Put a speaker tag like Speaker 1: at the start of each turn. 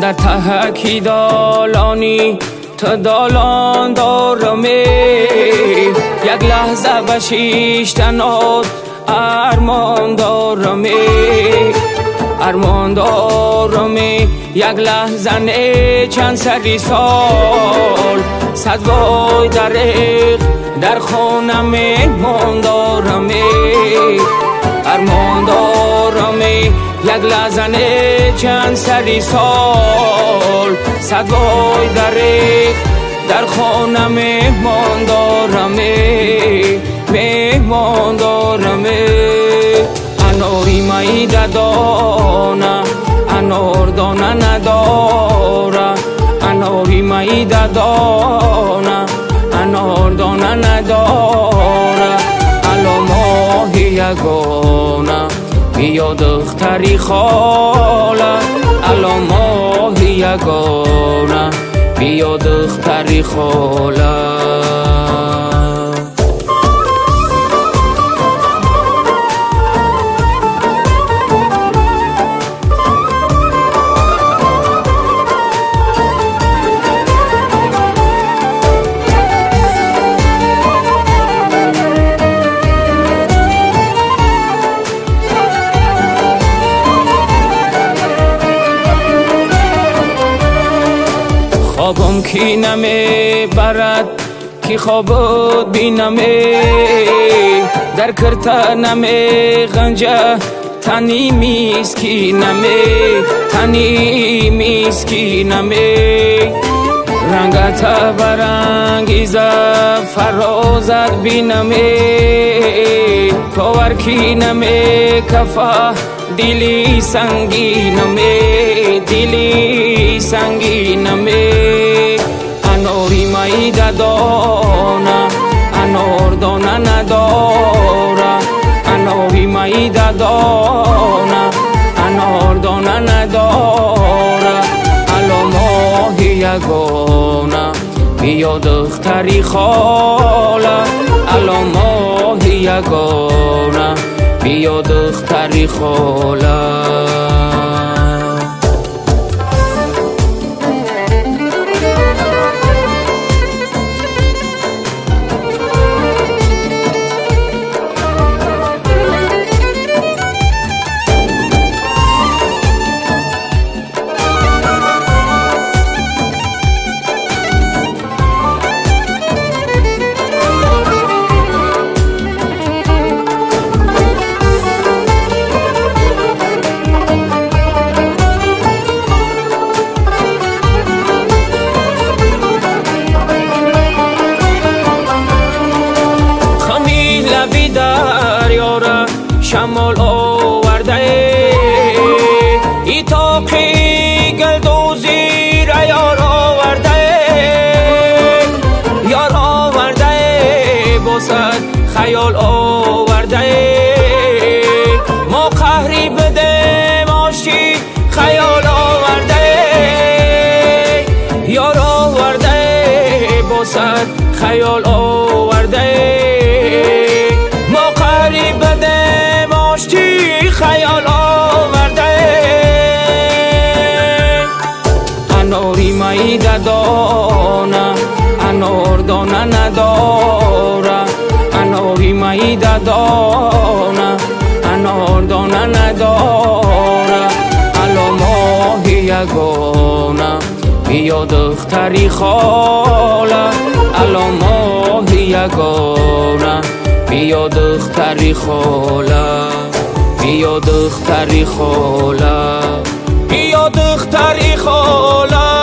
Speaker 1: در تهکی دالانی تا دالان دارمی، یک لحظه بشیشتنات ارمان دارمی، ارمان دارمی. یک لحظه نه چند سری سال، صد وای دریق در خانه مهمان دارمی، ارمان دارمی. یک لحظه نه چند سری سال، صد وای دریق در خانه مهمان دارمی، مهمان دارمی. اناری مایی دانه انار دانه نداره، اناری مایی دانه انار دانه نداره. الا ماهی یگانه بیا دختری خاله، الا ماهی یگانه بیا دختری خاله. خوابم کی نمی برد کی خوابت بینمی، در کرتا نمی غنجه تنی میسکینمی، تنی میسکینمی. رنگتا برانگیزه فرازت بینمی، پاورکی نمی کفا دلی سنگینمی، دلی سنگینمی. اناری مایی دانه انار دانه نداره، اناری مایی دانه انار دانه نداره. الا ماهی یگانه بیا دختری خاله، الا ماهی یگانه بیا دختری خاله. شمال آورده ای تاقی گلدوزی را یار آورده، یار آورده بسد خیال آورده. ما قهری بده ماشی خیال آورده، یار آورده بسد خیال آورده. ما قهری بده خیال آورده. اناری مایی دانه انار دانه نداره، اناری مایی دانه انار دانه نداره. الا ماهی یگانه بیا دختری خاله، الا ماهی یگانه بیا دختری خاله، بیا دختری خاله، بیا دختری خاله.